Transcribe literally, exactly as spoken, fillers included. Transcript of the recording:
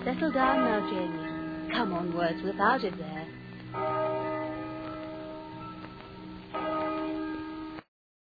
Settle down now, Jamie. Come on, Wordsworth, out of there.